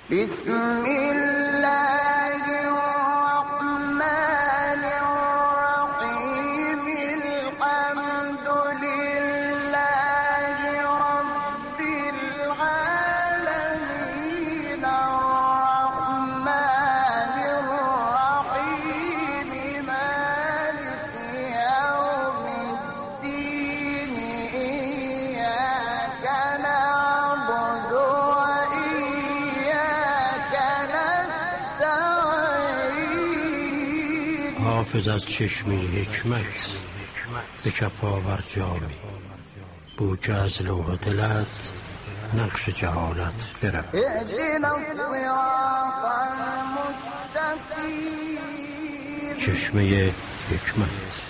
بسم الله الرحمن الرحيم الحمد لله رب العالمين الرحمن الرحيم مالك يوم الدين إياك نعبد وإياك نستعين. حافظ از چشمه حکمت به کف آور جامی، بو که از لوح دلت نقش جهالت برم. اهدنا الصراط المستقیم. چشمه حکمت.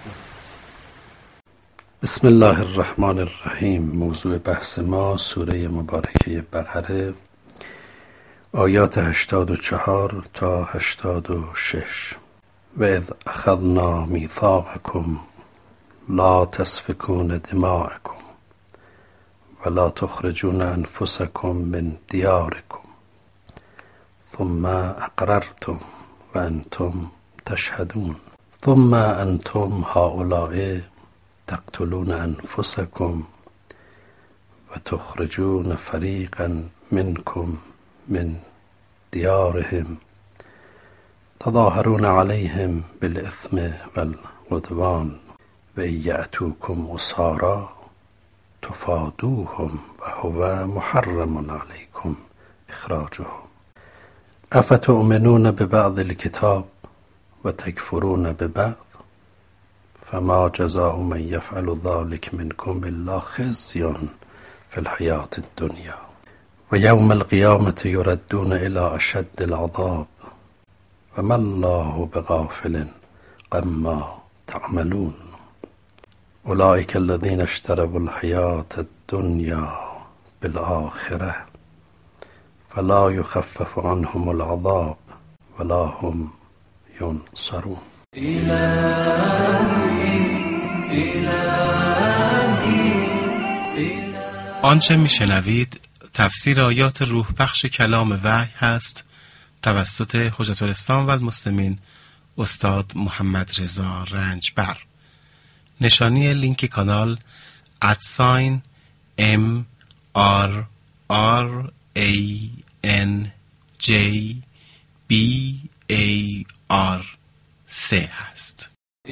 بسم الله الرحمن الرحیم. موضوع بحث ما سوره مبارکه بقره، آیات 84 تا 86. و اذ اخذنا میثاقکم لا تسفکون دماءکم ولا تخرجون انفسکم من دیارکم ثم اقررتم و انتم تشهدون ثم انتم هؤلاء تقتلون انفسکم و تخرجون فریقا منکم من دیارهم تظاهرون علیهم بالاثم والعدوان و یأتوکم اسارا تفادوهم و هو محرم علیکم اخراجهم افتؤمنون ببعض الکتاب و تکفرون ببعض فما جزاء من یفعل ذلك منکم الا خزی فی الحیاة الدنیا و یوم القیامة یردون الی اشد العذاب و ما الله بغافل عما تعملون اولئک الذین اشتروا الحیاة الدنیا بالآخرة فلا یخفف عنهم العذاب ولا هم ینصرون. آنچه میشنوید تفسیر آیات روح بخش کلام وحی هست توسط حجت الاسلام و المسلمین استاد محمد رضا رنجبر. نشانی لینک کانال @MRRANJBAR3 هست.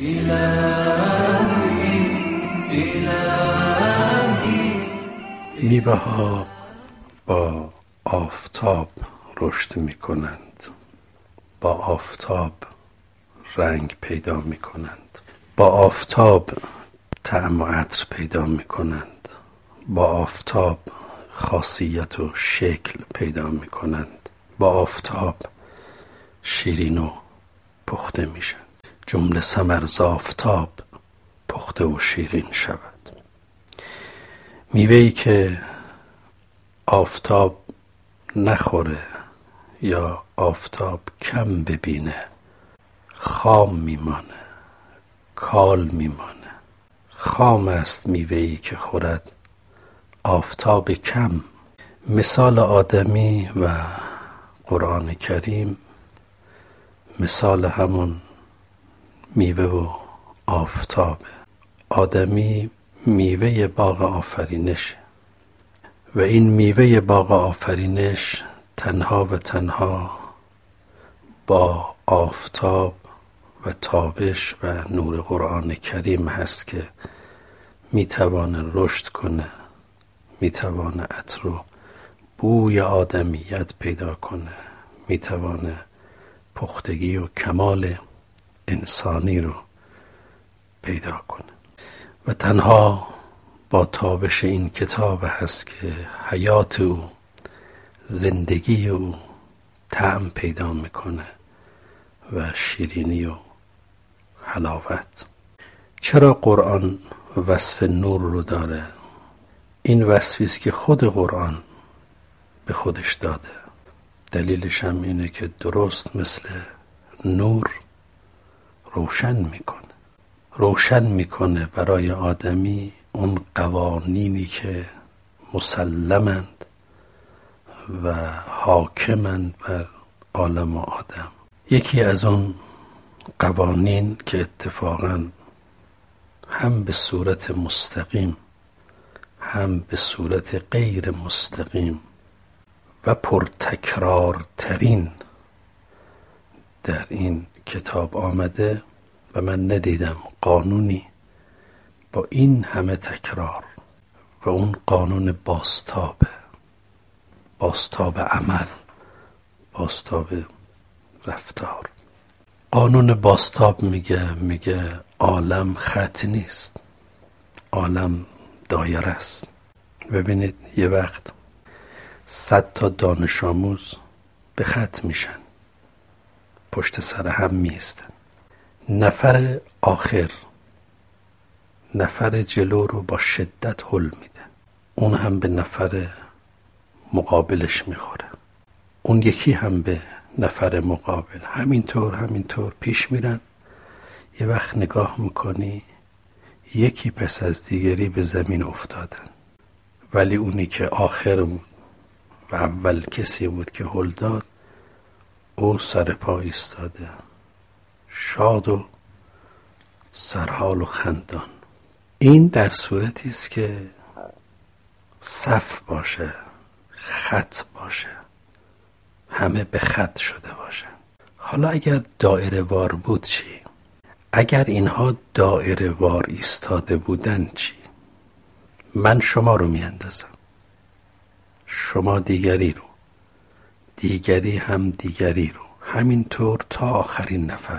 میوه ها با آفتاب رشد می کنند، با آفتاب رنگ پیدا می کنند، با آفتاب طعم و عطر پیدا می کنند، با آفتاب خاصیت و شکل پیدا می کنند، با آفتاب شیرین و پخته می شود. جمله ثمر ز آفتاب پخته و شیرین شود. میوه‌ای که آفتاب نخوره یا آفتاب کم ببینه خام میمانه، کال میمانه. خام است میوه‌ای که خورد آفتاب کم. مثال آدمی و قرآن کریم مثال همون میوه و آفتابه. آدمی میوه باغ آفرینش و این میوه باغ آفرینش تنها و تنها با آفتاب و تابش و نور قرآن کریم هست که میتوانه رشد کنه، میتوانه عطر و بوی آدمیت پیدا کنه، میتوانه پختگی و کمال انسانی رو پیدا کنه. و تنها با تابش این کتاب هست که حیات او، زندگی او طعم پیدا میکنه و شیرینی و حلاوت. چرا قرآن وصف نور رو داره؟ این وصفی است که خود قرآن به خودش داده. دلیلش هم اینه که درست مثل نور روشن میکنه برای آدمی اون قوانینی که مسلمند و حاکمند بر عالم و آدم. یکی از اون قوانین که اتفاقاً هم به صورت مستقیم هم به صورت غیر مستقیم و پرتکرارترین در این کتاب آمده و من ندیدم قانونی با این همه تکرار و اون قانون بازتاب عمل، بازتاب رفتار. قانون بازتاب میگه عالم خط نیست، عالم دایره است. ببینید یه وقت 100 تا دانش آموز به خط میشن، پشت سر هم میستن. نفر آخر، نفر جلو رو با شدت هل میده، اون هم به نفر مقابلش میخوره، اون یکی هم به نفر مقابل، همینطور پیش میرن. یه وقت نگاه میکنی یکی پس از دیگری به زمین افتادن، ولی اونی که آخر بود و اول کسی بود که هل داد، او سر پا ایستاده، شاد و سرحال و خندان. این در صورتی است که صف باشه، خط باشه، همه به خط شده باشن. حالا اگر دایره وار بود چی؟ اگر اینها دایره وار ایستاده بودن چی؟ من شما رو میاندازم، شما دیگری رو، دیگری هم دیگری رو، همینطور تا آخرین نفر.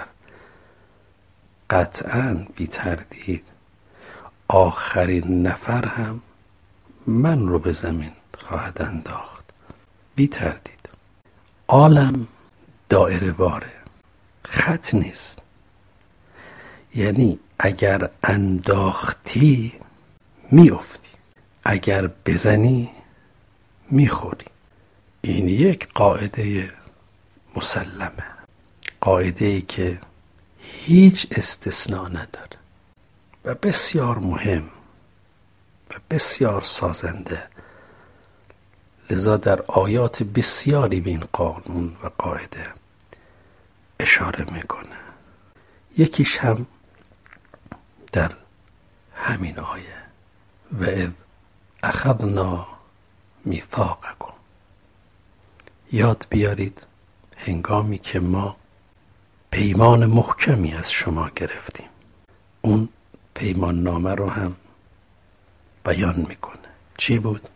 قطعاً بی تردید آخرین نفر هم من رو به زمین خواهد انداخت، بی تردید. عالم دایره واره، خط نیست. یعنی اگر انداختی میافتی، اگر بزنی میخوری. این یک قاعده مسلمه، قاعده‌ای که هیچ استثناء نداره و بسیار مهم و بسیار سازنده. لذا در آیات بسیاری به این قانون و قاعده اشاره میکنه. یکیش هم در همین آیه، و اذ اخذنا میثاقکم. یاد بیارید هنگامی که ما پیمان محکمی از شما گرفتیم. اون پیمان نامه رو هم بیان میکنه. چی بود؟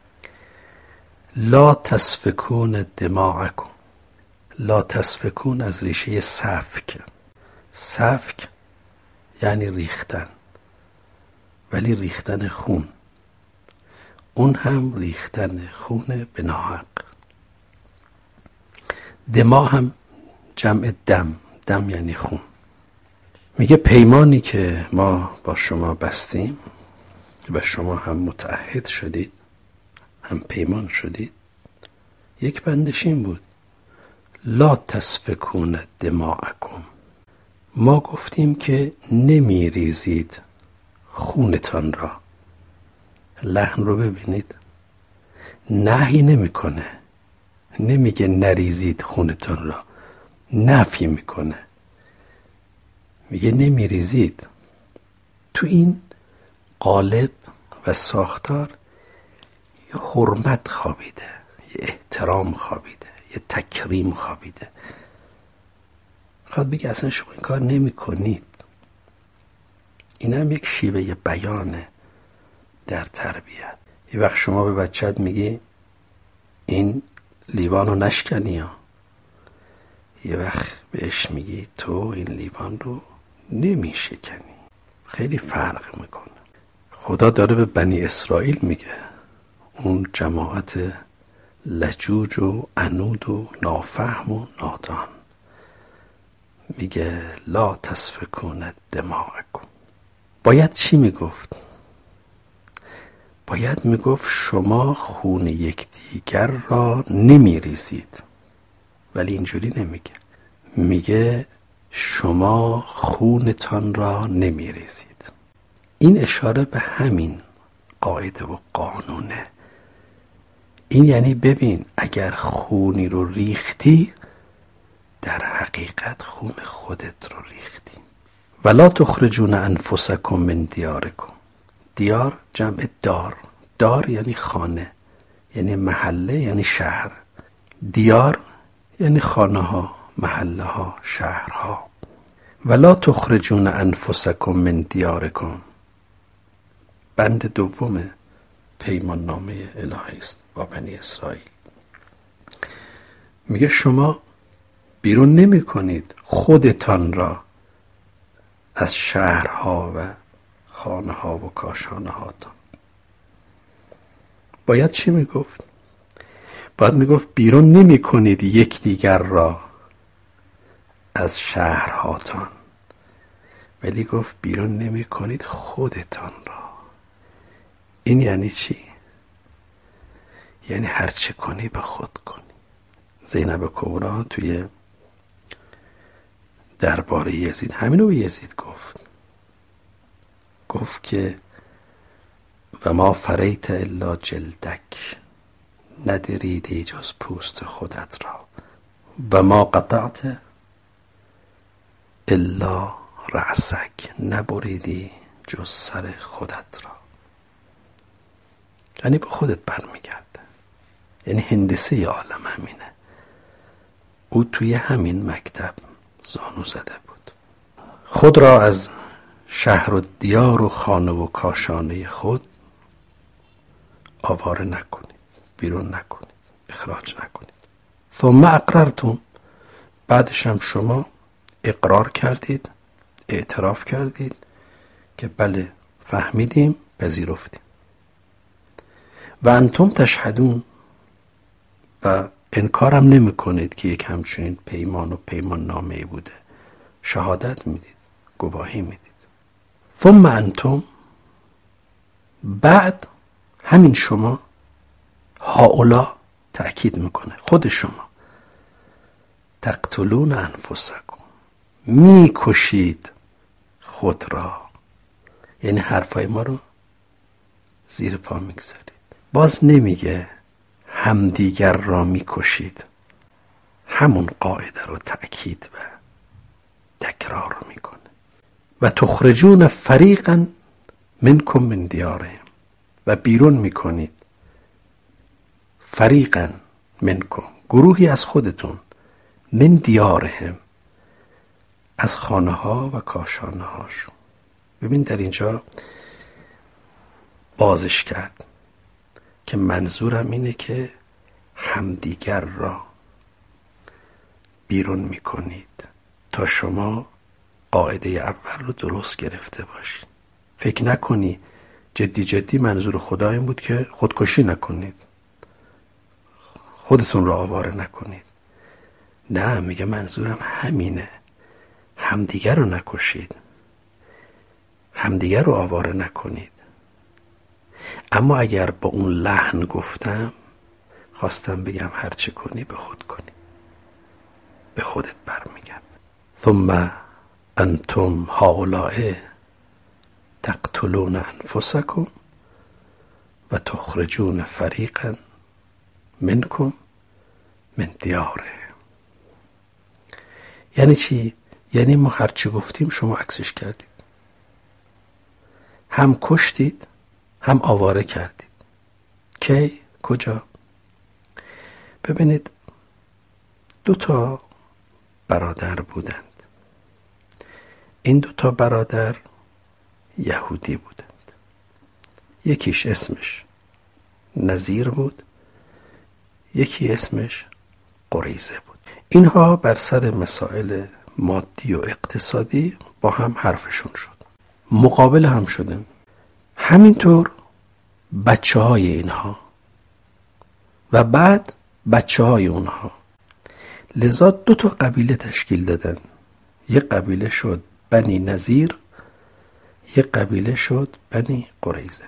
لا تسفکون دماءکم. لا تسفکون از ریشه سفک. سفک یعنی ریختن، ولی ریختن خون. اون هم ریختن خون به ناحق. دما هم جمع دم، دم یعنی خون. میگه پیمانی که ما با شما بستیم و شما هم متعهد شدید، هم پیمان شدید، یک بندش این بود: لا تسفکون دماءکم. ما گفتیم که نمی ریزید خونتان را. لحن رو ببینید، نهی نمیکنه، نمیگه نریزید خونتان را، نفی میکنه، میگه نمیریزید. تو این قالب و ساختار یه حرمت خوابیده، یه احترام خوابیده، یه تکریم خوابیده. خواهد بگه اصلا شما این کار نمی کنید. این هم یک شیوه بیانه در تربیت. یه وقت شما به بچت میگی این لیوان رو نشکنی ها، یه وقت بهش میگی تو این لیوان رو نمی شکنی. خیلی فرق میکنه. خدا داره به بنی اسرائیل میگه، اون جماعت لجوج و عنود و نافهم و نادان، میگه لا تسفکون دماءکم. باید چی میگفت؟ باید میگفت شما خون یکدیگر را نمیریزید، ولی اینجوری نمیگه. میگه شما خونتان را نمیریزید. این اشاره به همین قاعده و قانونه این یعنی ببین اگر خونی رو ریختی در حقیقت خون خودت رو ریختی. ولا تخرجون انفسکم من دیارکم. دیار جمع دار. دار یعنی خانه، یعنی محله، یعنی شهر. دیار یعنی خانه ها، محله ها، شهرها. ولا تخرجون انفسکم من دیارکم بند دوم پیمان نامه الهی است با بنی اسرائیل. میگه شما بیرون نمی کنید خودتان را از شهرها و خانه ها و کاشانه هاتان. باید چی میگفت؟ باید میگفت بیرون نمی کنید یکدیگر را از شهرهاتان، ولی گفت بیرون نمی کنید خودتان را. این یعنی چی؟ یعنی هرچه کنی به خود کنی. زینب کبرا توی درباره یزید همینو به یزید گفت که و ما فریت الا جلدک، ندریدی جز پوست خودت را، و ما قطعت الا رأسک، نبریدی جز سر خودت را. یعنی به خودت برمیگرده. یعنی هندسه عالم همینه. او توی همین مکتب زانو زده بود. خود را از شهر و دیار و خانه و کاشانه خود آواره نکنید، بیرون نکنید، اخراج نکنید. ثم اقررتم، بعدش هم شما اقرار کردید، اعتراف کردید که بله فهمیدیم، پذیرفتیم. و انتم تشهدون، و انکارم نمی کنید که یک همچنین پیمان و پیمان نامه‌ای بوده. شهادت میدید، گواهی میدید. ثم انتم، بعد همین شما، هؤلاء تأکید میکنه، خود شما، تقتلون انفسکم، میکشید خود را. یعنی حرفای ما رو زیر پا میگذارید. باز نمیگه همدیگر را میکشید، همون قاعده رو تأکید و تکرار میکنه. و تخرجون فریقا منکم من دیارهم، و بیرون میکنید فریقا منکم، گروهی از خودتون، من دیارهم، از خانه ها و کاشانه هاشون. ببین در اینجا بازش کرد که منظورم اینه که همدیگر را بیرون میکنید تا شما قاعده اول رو درست گرفته باشید. فکر نکنی جدی منظور خدا این بود که خودکشی نکنید، خودتون را آواره نکنید. نه، میگه منظورم همینه، همدیگر رو نکشید، همدیگر رو آواره نکنید. اما اگر با اون لحن گفتم، خواستم بگم هرچه کنی به خود کنی، به خودت برمیگرد. ثم انتم هؤلاء تقتلون انفسکم و تخرجون فریقا منکم من دیاره. یعنی چی؟ یعنی ما هرچی گفتیم شما عکسش کردید، هم کشتید هم آواره کردید. کی؟ کجا؟ ببینید 2 برادر بودند. این 2 برادر یهودی بودند. یکیش اسمش نظیر بود، یکی اسمش قریظه بود. اینها بر سر مسائل مادی و اقتصادی با هم حرفشون شد، مقابل هم شدن. همینطور بچه های اینها و بعد بچه های اونها. لذا 2 قبیله تشکیل دادن. یک قبیله شد بنی نظیر، یک قبیله شد بنی قریظه.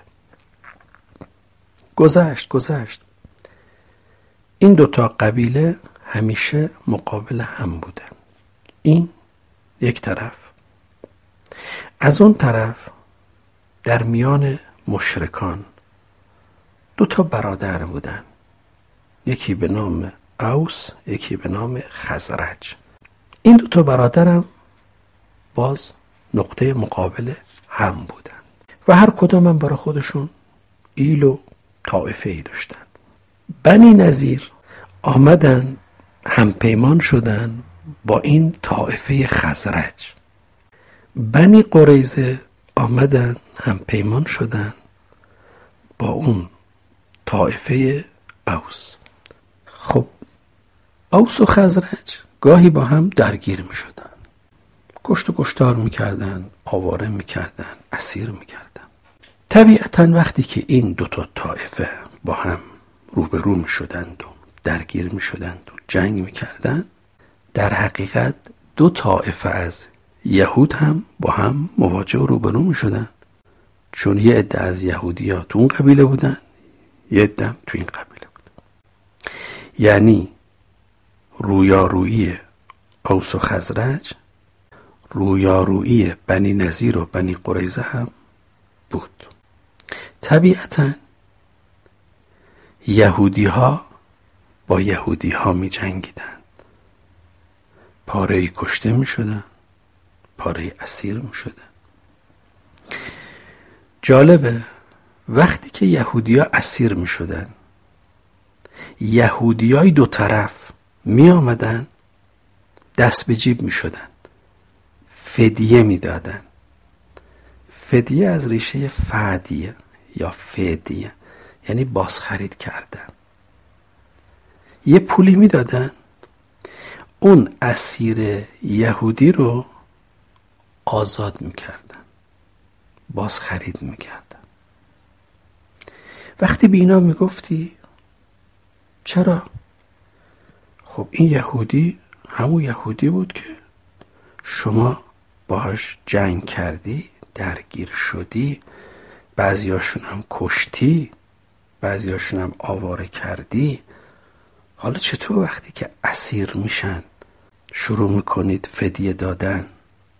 گذشت این 2 قبیله همیشه مقابل هم بودن. این یک طرف. از اون طرف در میان مشرکان 2 برادر بودن. یکی به نام اوس، یکی به نام خزرج. این دو تا برادرم باز نقطه مقابل هم بودن و هر کدام هم برای خودشون ایل و طائفه ای داشتن. بنی نظیر آمدن هم پیمان شدن با این طائفه خزرج. بنی قریظه آمدن هم پیمان شدن با اون طائفه اوس. خب اوس و خزرج گاهی با هم درگیر می شدن، کشت و کشتار می کردن، آواره می کردن، اسیر می کردن. طبیعتاً وقتی که این دوتا طائفه با هم روبرو می شدند و درگیر می شدند و جنگ می کردن، در حقیقت دو طائفه از یهود هم با هم مواجه و روبرو می شدن، چون یه عده از یهودی ها تو اون قبیله بودن، یه عده هم تو این قبیله بودن. یعنی رویارویی اوس و خزرج رویارویی بنی نظیر و بنی قریظه هم بود. طبیعتاً یهودی ها با یهودی ها می جنگیدن، پاره کشته می شدن، پاره اسیر می شدن. جالبه وقتی که یهودی ها اسیر می شدن، یهودی های دو طرف می آمدن دست به جیب می شدن، فدیه می دادن. فدیه از ریشه فدیه یا فدیه، یعنی بازخرید کردن. یه پولی می دادن، اون اسیر یهودی رو آزاد می کردن، بازخرید می کردن. وقتی به اینا می گفتی چرا؟ خب این یهودی همون یهودی بود که شما باهاش جنگ کردی، درگیر شدی، بعضیاشون هم کشتی، بعضیاشون هم آواره کردی. حالا چطور وقتی که اسیر میشن شروع میکنید فدیه دادن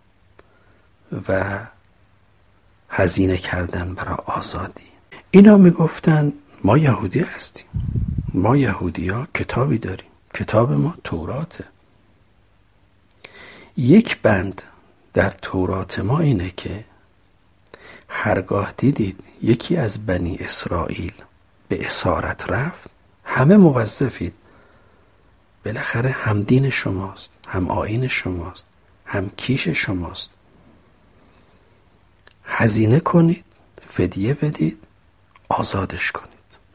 و هزینه کردن برای آزادی؟ اینا میگفتن ما یهودی هستیم، ما یهودی ها کتابی داریم، کتاب ما توراته. یک بند در تورات ما اینه که هرگاه دیدید یکی از بنی اسرائیل به اسارت رفت، همه موظفید، بالاخره هم دین شماست، هم آیین شماست، هم کیش شماست، هزینه کنید، فدیه بدید، آزادش کنید،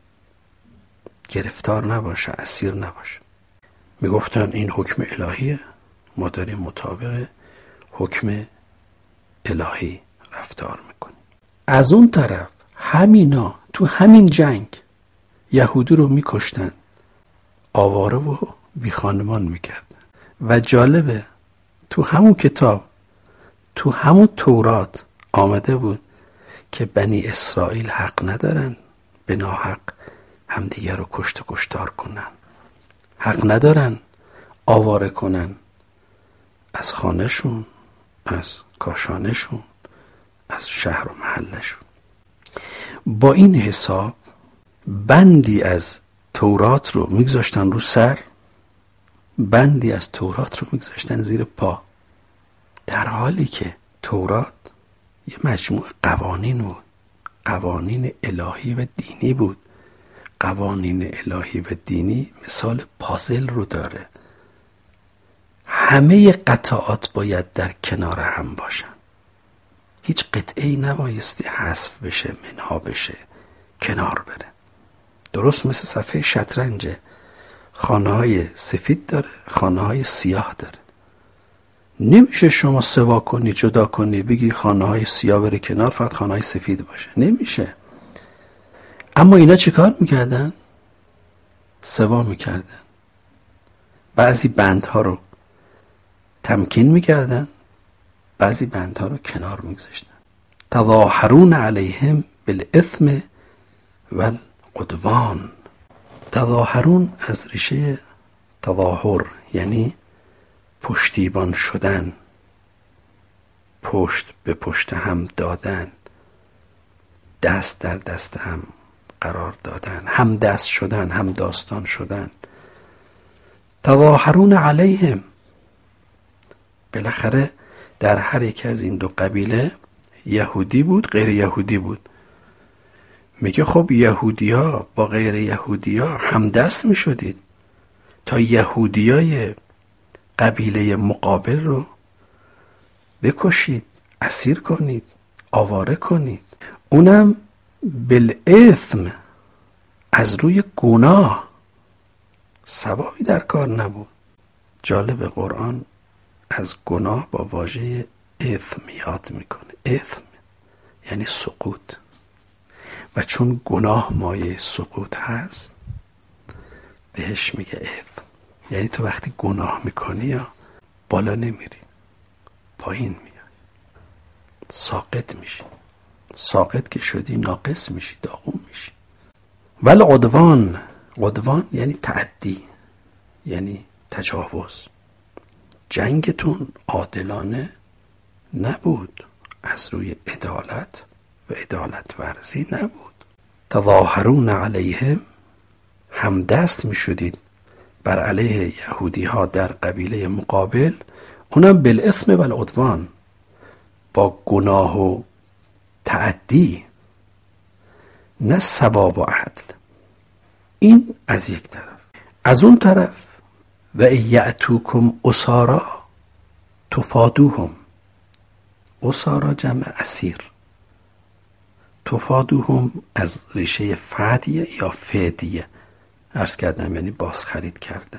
گرفتار نباشه، اسیر نباشه. میگفتن این حکم الهیه، ما داریم مطابق حکم الهی رفتار میکنیم. از اون طرف همینا تو همین جنگ یهودی رو میکشتن، آواره و بی خانمان میکردن. و جالبه تو همون کتاب، تو همون تورات آمده بود که بنی اسرائیل حق ندارن به ناحق همدیگر رو کشت و کشتار کنن، حق ندارن آواره کنن از خانهشون، از کاشانشون، از شهر و محلشون. با این حساب بندی از تورات رو میگذاشتن رو سر، بندی از تورات رو میگذاشتن زیر پا، در حالی که تورات یه مجموع قوانین بود، قوانین الهی و دینی بود. قوانین الهی و دینی مثال پازل رو داره، همه قطعات باید در کنار هم باشن، هیچ قطعه‌ای نبایستی حذف بشه، منها بشه، کنار بره. درست مثل صفحه شطرنجه، خانه‌های سفید داره، خانه‌های سیاه داره. نمیشه شما سوا کنی، جدا کنی، بگی خانه‌های سیاه بره کنار، فقط خانه‌های سفید باشه، نمیشه. اما اینا چیکار میکردن؟ سوا میکردن. بعضی بندها رو تمکین میکردن، بعضی بندها رو کنار میگذاشتن. تظاهرون علیهم بالاثم والعدوان. تظاهرون از ریشه تظاهر یعنی پشتیبان شدن، پشت به پشت هم دادن، دست در دست هم قرار دادن، هم دست شدن، هم داستان شدن. تظاهرون علیهم، بالاخره در هر یک از این دو قبیله یهودی بود، غیر یهودی بود. میگه خب یهودی ها با غیر یهودی ها هم دست می شدید تا یهودی های قبیله مقابل رو بکشید، اسیر کنید، آواره کنید، اونم بالاثم، از روی گناه. ثوابی در کار نبود. جالب، قرآن از گناه با واژه اثم یاد میکنه. اثم یعنی سقوط، و چون گناه مایه سقوط هست بهش میگه اثم. یعنی تو وقتی گناه میکنی یا بالا نمیری، پایین میای، ساقط میشی. ساقط که شدی ناقص میشی، داغون میشی. ولی عدوان یعنی تعدی، یعنی تجاوز. جنگتون عادلانه نبود، از روی عدالت و عدالت ورزی نبود. تظاهرون علیهم، هم دست می شدید بر علیه یهودی ها در قبیله مقابل، اونم بالاثم و العدوان، با گناه و تعدی، نه ثواب و عدل. این از یک طرف. از اون طرف و یأتوکم اسارا تفادوهم، اسارا جمع اسیر، تفادوهم از ریشه فدیه یا فدیه عرض کردم، یعنی بازخرید کردن.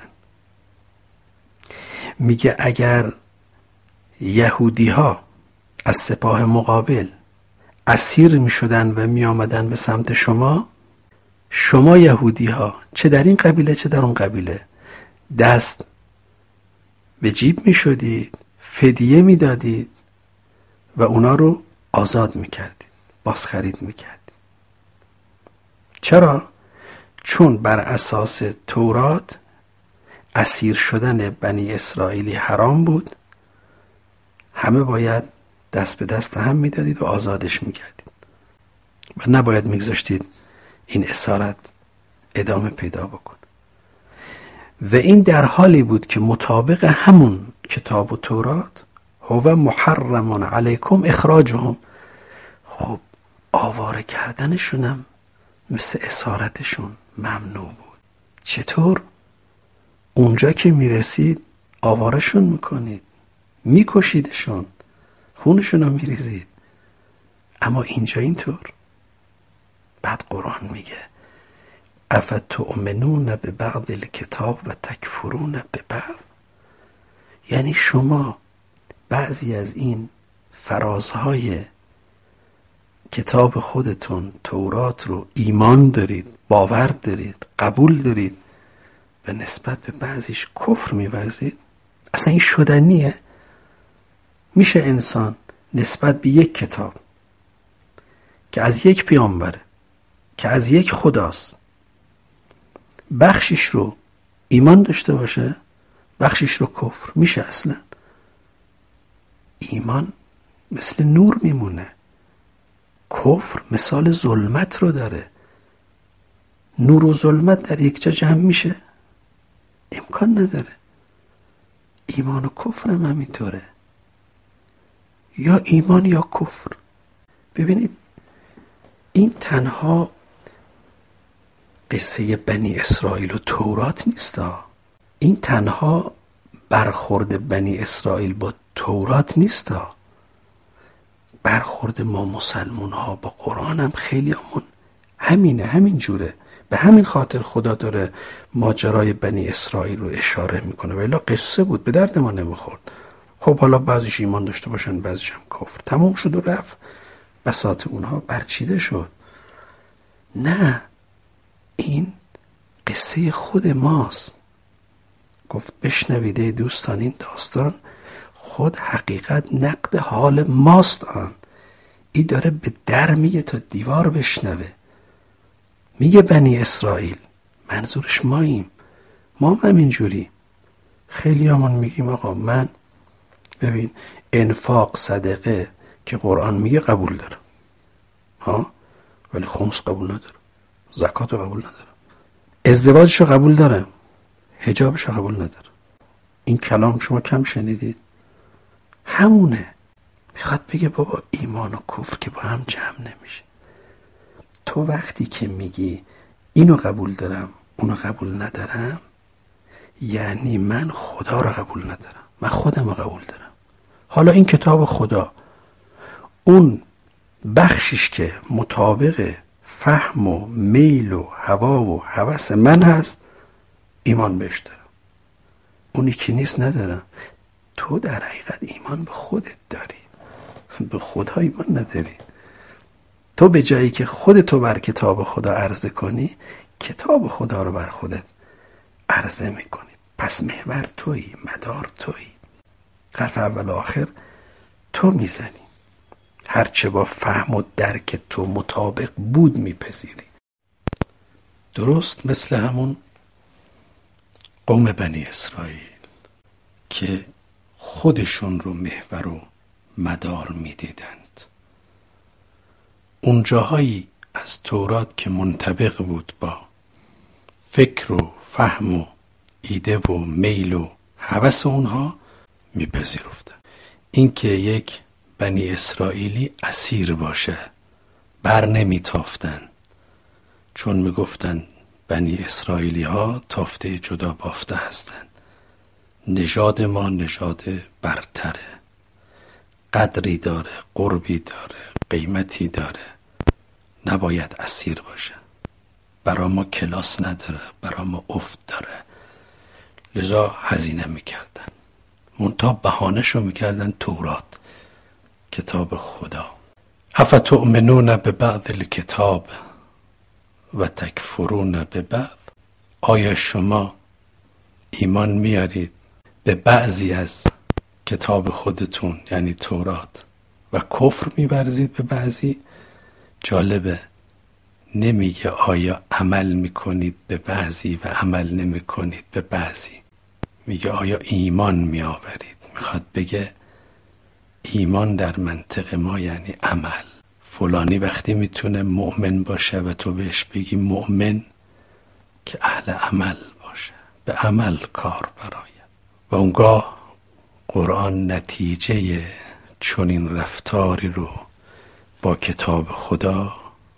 میگه اگر یهودی ها از سپاه مقابل اسیر می شدن و می آمدن به سمت شما یهودی ها، چه در این قبیله چه در اون قبیله، دست به جیب می شدید، فدیه می دادید و اونا رو آزاد می کردید، بازخرید می کردید. چرا؟ چون بر اساس تورات اسیر شدن بنی اسرائیلی حرام بود، همه باید دست به دست هم می دادید و آزادش می کردید و نباید می گذاشتید این اسارت ادامه پیدا بکن. و این در حالی بود که مطابق همون کتاب و تورات هو محرم علیکم اخراجهم. خب آواره کردنشونم مثل اسارتشون ممنوع بود. چطور؟ اونجا که میرسید آوارشون میکنید، میکشیدشون، خونشون رو میریزید. اما اینجا اینطور. بعد قرآن میگه افتؤمنون ببعض الکتاب و تکفرون ببعض، یعنی شما بعضی از این فرازهای کتاب خودتون تورات رو ایمان دارید، باور دارید، قبول دارید و نسبت به بعضیش کفر می‌ورزید. اصلا این شدنیه؟ میشه انسان نسبت به یک کتاب که از یک پیامبره، که از یک خداست، بخشش رو ایمان داشته باشه، بخشش رو کفر؟ میشه؟ اصلا ایمان مثل نور میمونه، کفر مثال ظلمت رو داره. نور و ظلمت در یک جا جمع میشه؟ امکان نداره. ایمان و کفر هم همینطوره، یا ایمان یا کفر. ببینید این تنها قصه بنی اسرائیل و تورات نیستا، این تنها برخورد بنی اسرائیل با تورات نیستا، برخورد ما مسلمون ها با قرآن هم خیلی همون همینه، همین جوره. به همین خاطر خدا داره ماجرای بنی اسرائیل رو اشاره میکنه، ولی قصه بود، به درد ما نمیخورد. خب حالا بعضیش ایمان داشته باشن، بعضیش هم کفر، تموم شد و رفت، بساط اونها برچیده شد. نه، این قصه خود ماست. گفت بشنویده دوستان، این داستان خود حقیقت نقد حال ماست. این داره به در میگه تا دیوار بشنوه. میگه بنی اسرائیل، منظورش ماییم، ما هم همینجوری. خیلی همون میگیم آقا من ببین انفاق صدقه که قرآن میگه قبول دارم، ولی خمس قبول ندارم، زکات رو قبول ندارم. ازدواجش رو قبول دارم، حجابش رو قبول ندارم. این کلام شما کم شنیدید؟ همونه. میخواد بگه بابا ایمان و کفر که با هم جمع نمیشه. تو وقتی که میگی اینو قبول دارم اونو قبول ندارم، یعنی من خدا رو قبول ندارم، من خودم رو قبول دارم. حالا این کتاب خدا اون بخشش که مطابق فهم و میل و هوا و هوس من هست ایمان بهش دارم، اونی که نیست ندارم. تو در حقیقت ایمان به خودت داری، به خدا ایمان نداری. تو به جایی که خودتو بر کتاب خدا عرضه کنی، کتاب خدا رو بر خودت عرضه میکنی. پس محور تویی، مدار تویی، حرف اول آخر تو میزنی. هرچه با فهم و درک تو مطابق بود میپذیری. درست مثل همون قوم بنی اسرائیل که خودشون رو محور و مدار میدیدند. اون جاهایی از تورات که منطبق بود با فکر و فهم و ایده و میل و هوس اونها میپذیرفتن. این که یک بنی اسرائیلی اسیر باشه بر نمیتافتن، چون میگفتن بنی اسرائیلی ها تافته جدا بافته هستند. نژاد ما نژاد برتره، قدری داره، قربی داره، قیمتی داره، نباید اسیر باشه. برا ما کلاس نداره، برا ما افت داره. لذا هزینه میکردن، منتها بهانه‌شو میکردن تورات، کتاب خدا. افتؤمنون ببعض الکتاب و تکفرون ببعض. آیا شما ایمان میارید به بعضی از کتاب خودتون یعنی تورات و کفر می‌ورزید به بعضی؟ جالبه نمیگه آیا عمل میکنید به بعضی و عمل نمیکنید به بعضی، میگه آیا ایمان میآورید. میخواد بگه ایمان در منطق ما یعنی عمل. فلانی وقتی میتونه مؤمن باشه و تو بهش بگی مؤمن، که اهل عمل باشه، به عمل کار براید. و اونگاه قرآن نتیجه چنین رفتاری رو با کتاب خدا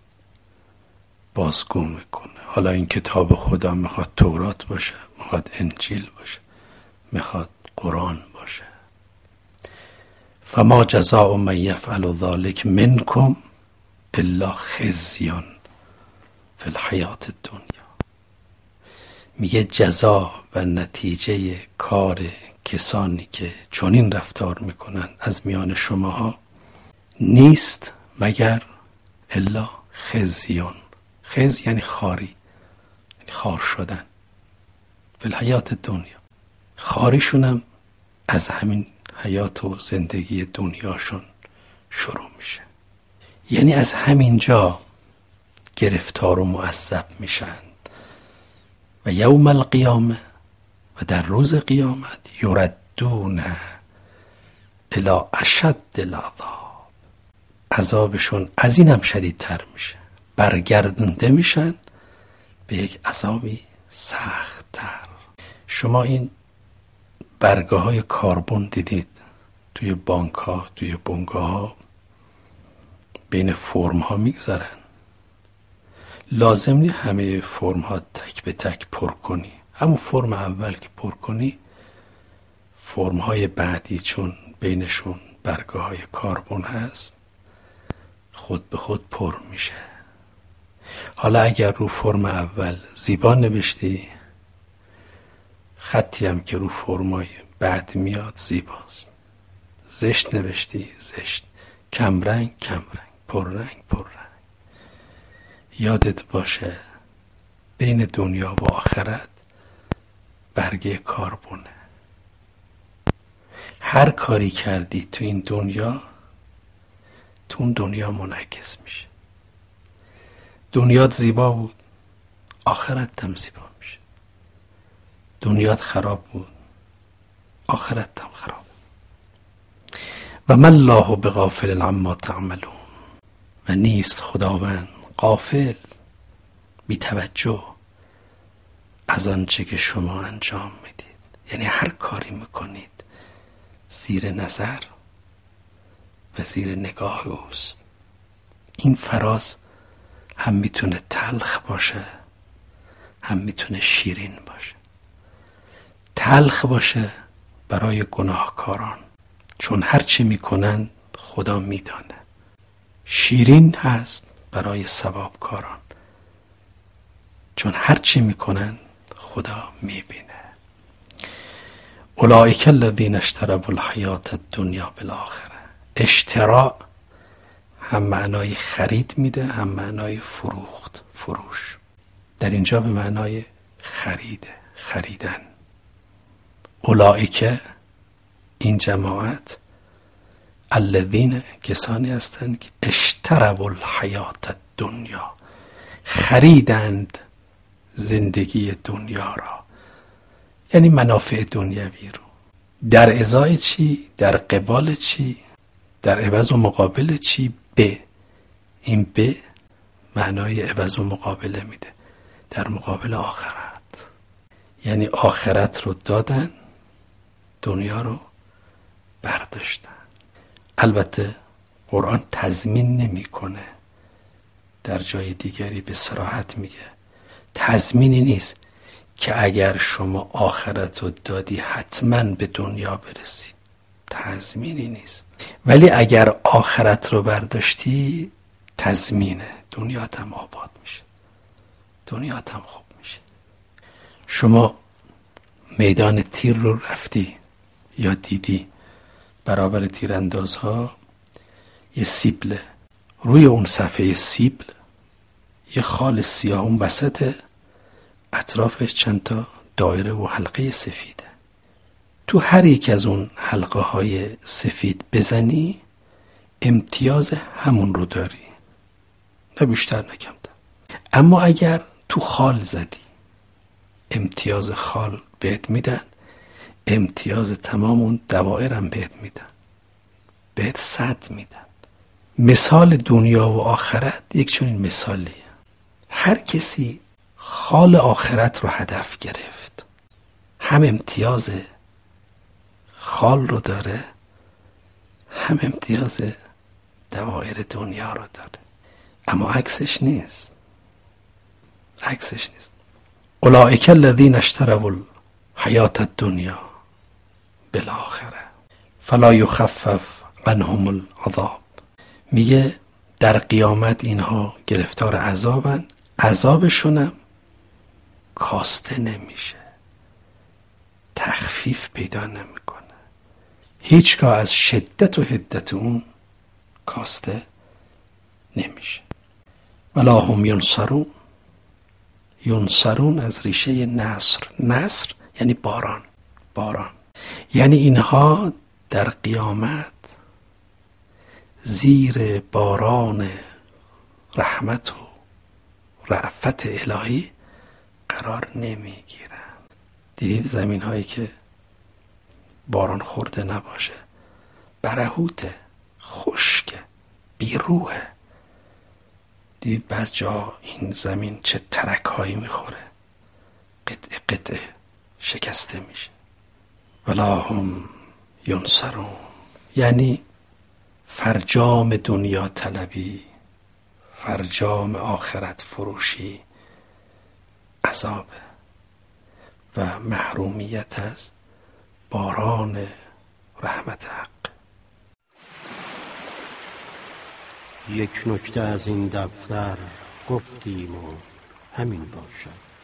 بازگو میکنه. حالا این کتاب خدا میخواد تورات باشه، میخواد انجیل باشه، میخواد قرآن باشه. فما جزاء من یفعل ذلک منکم الا خزی فی الحیات الدنیا. میگه جزا و نتیجه کار کسانی که چنین رفتار میکنن از میان شماها نیست مگر الا خزیون. خزی یعنی خاری، یعنی خار شدن. فی الحیات الدنیا، خاریشونم از همین حیات و زندگی دنیاشون شروع میشه. یعنی از همین جا گرفتار و معذب میشن. و یوم القیامه، و در روز قیامت، یردون الی اشد العذاب، عذابشون از اینم شدیدتر میشه، برگردنده میشن به یک عذابی سخت‌تر. شما این برگه های کاربن دیدید توی بانک ها، توی بنگاه ها بین فرم ها میگذارن. لازم نیست همه فرم ها تک به تک پر کنی. همون فرم اول که پر کنی، فرم های بعدی چون بینشون برگه های کاربن هست خود به خود پر میشه. حالا اگر رو فرم اول زیبا نوشتی، خطی هم که رو فرمای بعد میاد زیباست. زشت نوشتی، زشت. کمرنگ کمرنگ، پررنگ پررنگ. یادت باشه بین دنیا و آخرت برگه کاربونه. هر کاری کردی تو این دنیا، تو اون دنیا منعکس میشه. دنیات زیبا بود، آخرت هم زیبا میشه. دنیات خراب بود، آخرت هم خراب. و ما الله بغافل عما تعملون، و نیست خداوند غافل بی توجه از آنچه که شما انجام میدید. یعنی هر کاری میکنید زیر نظر و زیر نگاه اوست. این فراز هم میتونه تلخ باشه، هم میتونه شیرین باشه. تلخ باشه برای گناهکاران، چون هر چی میکنن خدا میدانه. شیرین هست برای ثوابکاران، چون هر چی میکنن خدا میبینه. اولئک الذین اشتروا الحیاة الدنیا بالآخره. اشتراء هم معنای خرید میده، هم معنای فروخت، فروش. در اینجا به معنای خریده، خریدن. اولئک، این جماعت، الذین، کسانی هستند که اشتروا الحیاة الدنیا، خریدند زندگی دنیا را، یعنی منافع دنیوی رو. در ازای چی؟ در قبال چی؟ در عوض و مقابل چی؟ به. این به معنای عوض و مقابله میده، در مقابل آخرت. یعنی آخرت رو دادن، دنیا رو برداشتن. البته قرآن تضمین نمیکنه، در جای دیگری به صراحت میگه تضمینی نیست که اگر شما آخرت رو دادی حتما به دنیا برسی. تضمینی نیست. ولی اگر آخرت رو برداشتی تضمینه، دنیات هم آباد میشه، دنیات هم خوب میشه. شما میدان تیر رو رفتی یا دیدی، برابر تیراندازها یه سیبله، روی اون صفحه سیبل یه خال سیاه، اون وسط اطرافش چند تا دایره و حلقه سفیده. تو هر یک از اون حلقه های سفید بزنی امتیاز همون رو داری، نه بیشتر نه کمتر. اما اگر تو خال زدی امتیاز خال بهت میدن، امتیاز تمام اون دوائرم بهت میدن، بهت 100 میدن. مثال دنیا و آخرت یک چنین مثالیه. هر کسی خال آخرت رو هدف گرفت، هم امتیاز خال رو داره، هم امتیاز دوائر دنیا رو داره. اما عکسش نیست، عکسش نیست. اولئک الذین اشتروا الحیاة الدنیا بالآخره فلا یخفف عنهم العذاب. میگه در قیامت اینها گرفتار عذابن، عذابشونم کاسته نمیشه، تخفیف پیدا نمیکنه، هیچگاه از شدت و حدت اون کاسته نمیشه. ولا هم ینصرون. ینصرون از ریشه نصر. نصر یعنی باران، باران. یعنی اینها در قیامت زیر باران رحمت و رأفت الهی قرار نمیگیرن. دیدید زمین هایی که باران خورده نباشه، برهوته، خشکه، بیروحه. دیدید بعض جا این زمین چه ترک هایی میخوره، قطعه قطعه شکسته میشه. ولا هم ینصرون، یعنی فرجام دنیا طلبی، فرجام آخرت فروشی عذابه و محرومیت از باران رحمت حق. یک نکته از این دفتر گفتیم و همین باشد.